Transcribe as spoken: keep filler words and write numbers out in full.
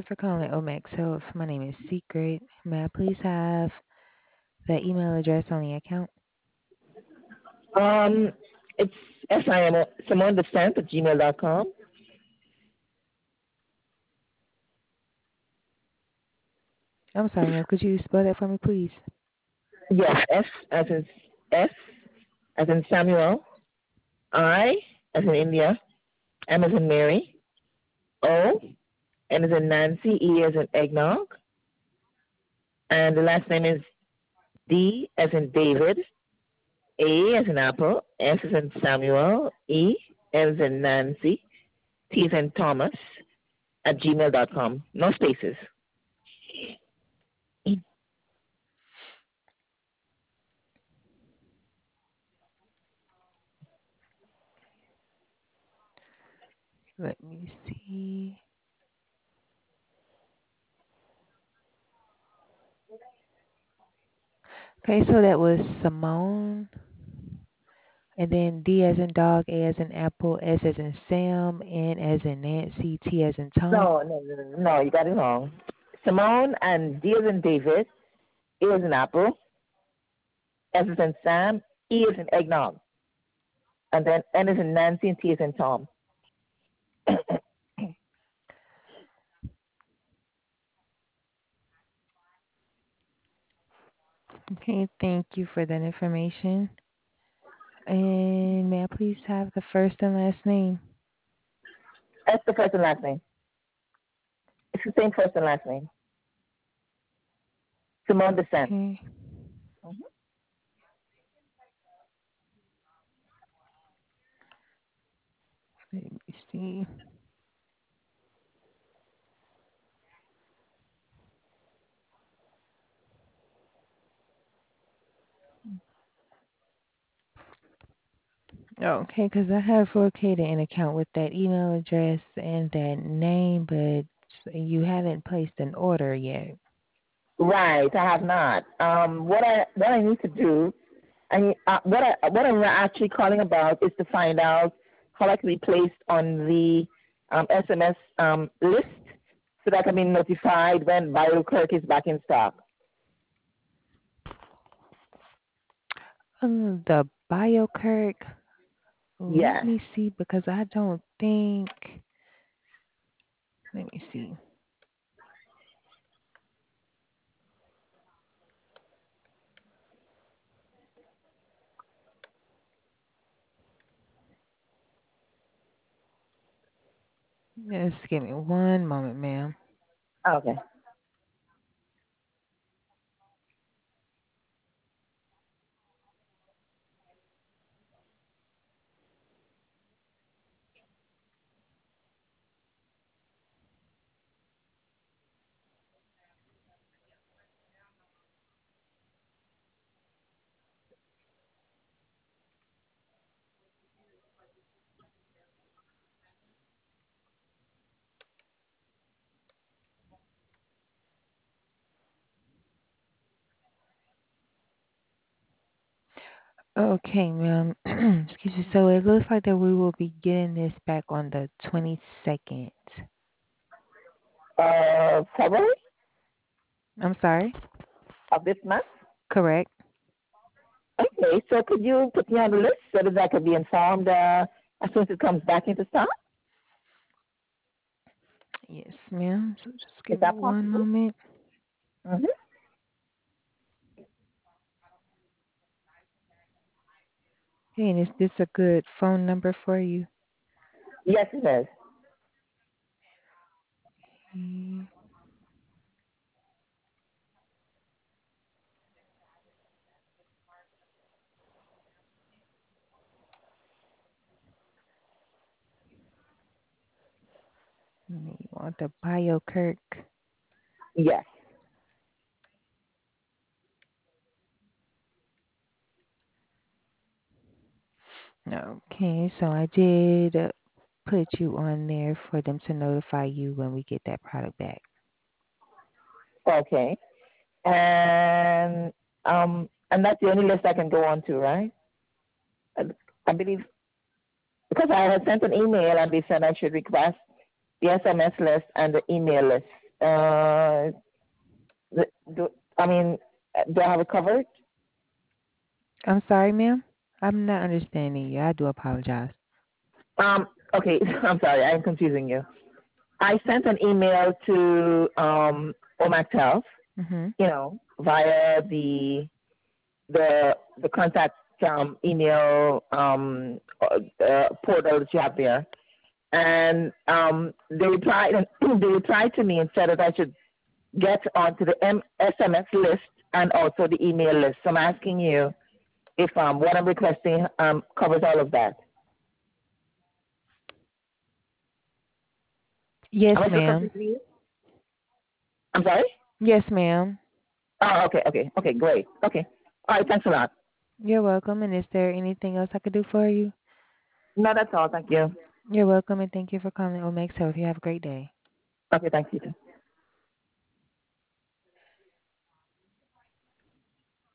for calling Omax Health. My name is Secret. May I please have the email address on the account? Um, it's S I M O Simone Descent at gmail dot com. I'm sorry, ma'am. Could you spell that for me, please? Yes, S as in S as in Samuel, I as in India, M as in Mary, O, N as in Nancy, E as in eggnog, and the last name is D as in David, A as in apple, S as in Samuel, E as in Nancy, T as in Thomas at gmail dot com. No spaces. Let me see. Okay, so that was Simone, and then D as in dog, A as in apple, S as in Sam, N as in Nancy, T as in Tom. No, no, no, no, no, you got it wrong. Simone and D as in David, A as in apple, S as in Sam, E as in eggnog, and then N as in Nancy and T as in Tom. Okay, thank you for that information. And may I please have the first and last name? That's the first and last name. It's the same first and last name. Simone Descent. Okay, Mm-hmm. let me see. Oh, okay, because I have located an account with that email address and that name, but you haven't placed an order yet. Right, I have not. Um, what I what I need to do, and uh, what I what I'm actually calling about is to find out how I can be placed on the um, S M S um, list so that I can be notified when BioKirk is back in stock. Um, the BioKirk. Let Yes. me see because I don't think. Let me see. Just give me one moment, ma'am. Okay. Okay, ma'am. Excuse me. So it looks like that we will be getting this back on the twenty-second. Uh, February I'm sorry. of this month. Correct. Okay, so could you put me on the list so that I could be informed uh, as soon as it comes back into stock? Yes, ma'am. So just Is give me that one possible? moment. Mm-hmm. Hey, and is this a good phone number for you? Yes, it is. Mm, You want the BioKirk? Yes. Okay, so I did uh, put you on there for them to notify you when we get that product back. Okay. And um, and that's the only list I can go on to, right? I, I believe because I had sent an email and they said I should request the S M S list and the email list. Uh, do, I mean, do I have it covered? I'm sorry, ma'am. I'm not understanding you. I do apologize. Um, okay, I'm sorry, I'm confusing you. I sent an email to um, Omax Health, Mhm. you know, via the the the contact um, email um, uh, uh, portal that you have there, and um, they replied and they replied to me and said that I should get onto the M- S M S list and also the email list. So I'm asking you if um, what I'm requesting um, covers all of that. Yes, Am I still ma'am. confusing you? I'm sorry. Yes, ma'am. Oh, okay, okay, okay, great. Okay. All right, thanks a lot. You're welcome. And is there anything else I could do for you? No, that's all. Thank you. You're welcome, and thank you for calling Omex Health. You have a great day. Okay, thank you.